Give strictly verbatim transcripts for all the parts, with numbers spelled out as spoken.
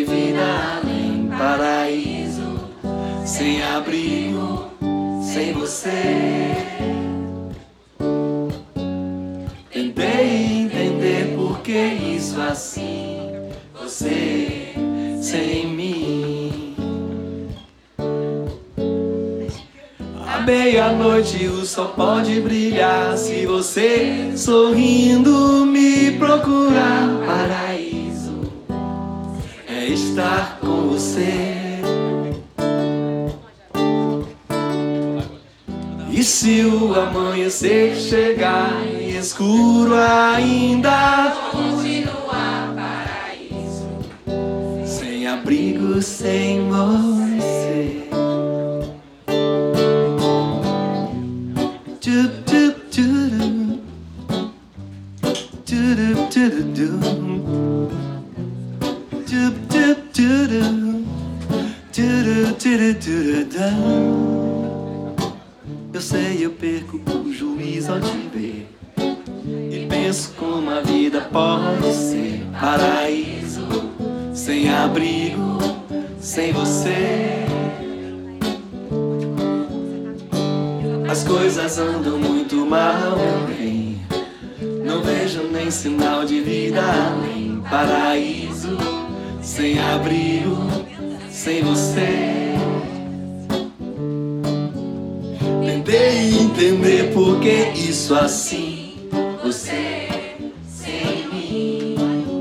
de vida além. Paraíso sem abrigo, sem você. Tentei entender por que isso assim, você sem mim. À meia-noite o sol pode brilhar se você sorrindo me procurar. Paraíso é estar com você. E se o amanhecer chegar e escuro ainda, continuar paraíso sem abrigo, sem você. Tchup, tchup, tchurum. Tchurup, tchurudum. Tchup, tchup, tchurum. Tchuru, tchuru, tchurudum. Eu sei, eu perco o juízo ao te ver e penso como a vida pode ser. Paraíso sem abrigo, sem você. As coisas andam muito mal, meu bem. Não vejo nem sinal de vida além. Paraíso sem abrigo, sem você. Tentei entender por que isso assim, você sem mim.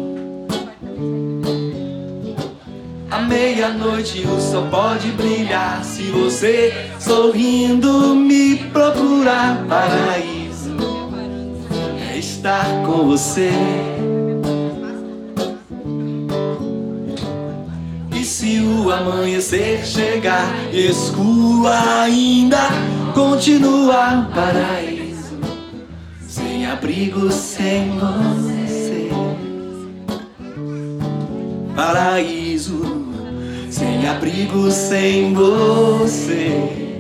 À meia-noite o sol pode brilhar se você sorrindo me procurar. Paraíso é estar com você. E se o amanhecer chegar escuro ainda, continuar. Paraíso sem abrigo, sem você. Paraíso sem abrigo, sem você.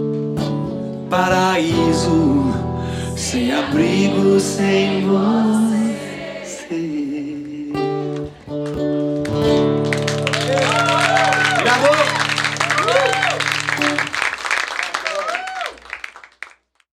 Paraíso sem abrigo, sem você.